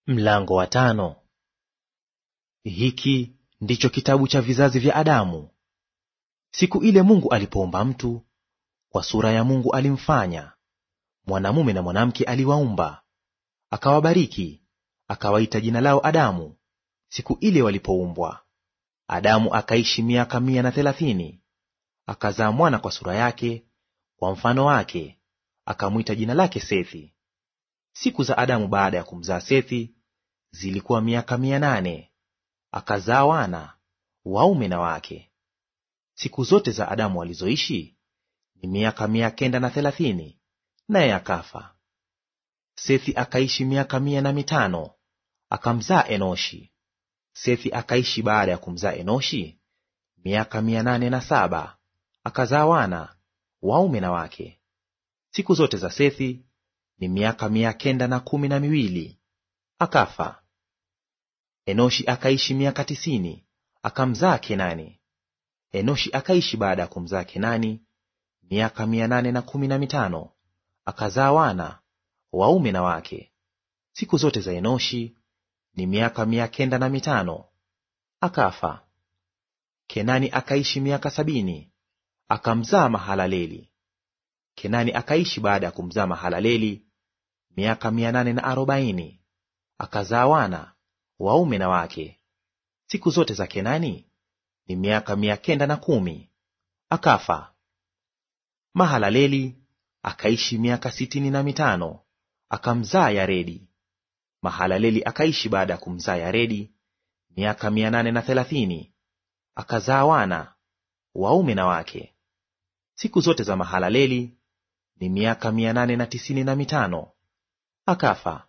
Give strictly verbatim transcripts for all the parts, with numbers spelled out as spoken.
Mlango wa tano. Hiki ndicho kitabu cha vizazi vya Adamu. Siku ile Mungu alipoumba mtu, kwa sura ya Mungu alimfanya, mwanamume na mwanamke aliwaumba. Akawabariki, akawaita jina lao Adamu, siku ile walipoumbwa. Adamu akaishi miaka mia na thelathini, akazaa mwana kwa sura yake, kwa mfano wake, akamwita jina lake Sethi. Siku za Adamu baada ya kumzaa Sethi zilikuwa miaka mia nane, akazaa wana waume na wake. Siku zote za Adamu alizoishi ni miaka mia kenda na thelathini, naye akafa. Sethi akaishi miaka mia na mitano, akamzaa Enoshi. Sethi akaishi baada ya kumzaa Enoshi miaka mia nane na saba, akazaa wana waume na wake. Siku zote za Sethi ni miaka mia kenda na kumi na miwili, akafa. Enoshi akaishi miaka tisini, akamzaa Kenani. Enoshi akaishi baada ya kumzaa Kenani miaka mia nane na kumi na mitano, akazaa wana waume na wake. Siku zote za Enoshi ni miaka mia kenda na mitano, akafa. Kenani akaishi miaka sabini, akamzaa Mahalaleli. Kenani akaishi baada ya kumzaa Mahalaleli miaka mia nane na arobaini, akazaa wana waume na wake. Siku zote za Kenani ni miaka mia kenda na kumi, akafa. Mahalaleli akaishi miaka sitini na mitano, akamzaa Yaredi. Mahalaleli akaishi baada ya kumzaa Yaredi miaka mia nane na thelathini, akazaa wana waume na wake. Siku zote za Mahalaleli ni miaka mia nane na tisini na mitano, akafa.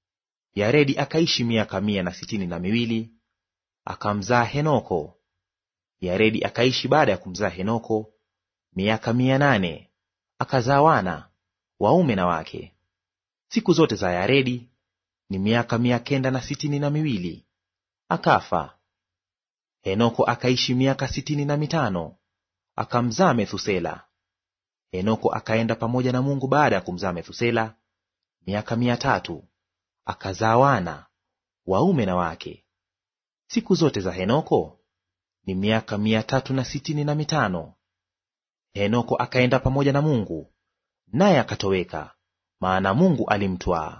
Yaredi akaishi miaka mia na sitini na miwili, akamzaa Henoko. Yaredi akaishi baada ya kumzaa Henoko miaka mia nane, akazaa wana waume na wake. Siku zote za Yaredi ni miaka mia kenda na sitini na miwili, akafa. Henoko akaishi miaka sitini na mitano, akamzaa Methusela. Henoko akaenda pamoja na Mungu baada ya kumzaa Methusela miaka mia tatu, akazaa wana waume na wake. Siku zote za Henoko ni miaka mia tatu na sitini na mitano. Henoko akaenda pamoja na Mungu, naye akatoweka, maana Mungu alimtwaa.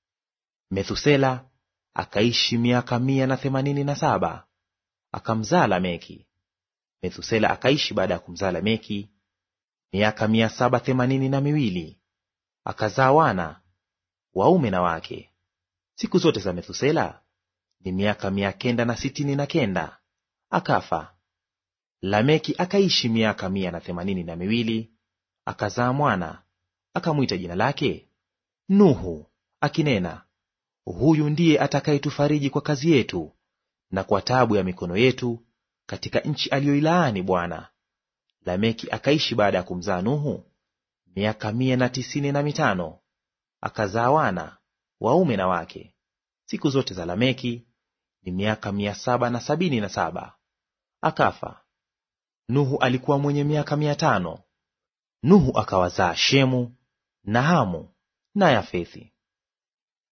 Methusela akaishi miaka mia na themanini na saba, akamzaa Lameki. Methusela akaishi baada ya kumzaa Lameki miaka mia saba themanini na miwili, akazaa wana waume na wake. Siku zote za Methusela ni miaka mia kenda na sitini na kenda, akafa. Lameki akaishi miaka mia na themanini na miwili, akazaa mwana, akamwita jina lake Nuhu, akinena, huyu ndiye atakayetufariji kwa kazi yetu na kwa taabu ya mikono yetu katika nchi aliyoilaani Bwana. Lameki akaishi baada ya kumzaa Nuhu miaka mia na tisini na mitano, akazaa wana waume na wake. Siku zote za Lameki ni miaka mia saba na sabini na saba, akafa. Nuhu alikuwa mwenye miaka mia tano. Nuhu akawazaa Shemu na Hamu na Yafethi.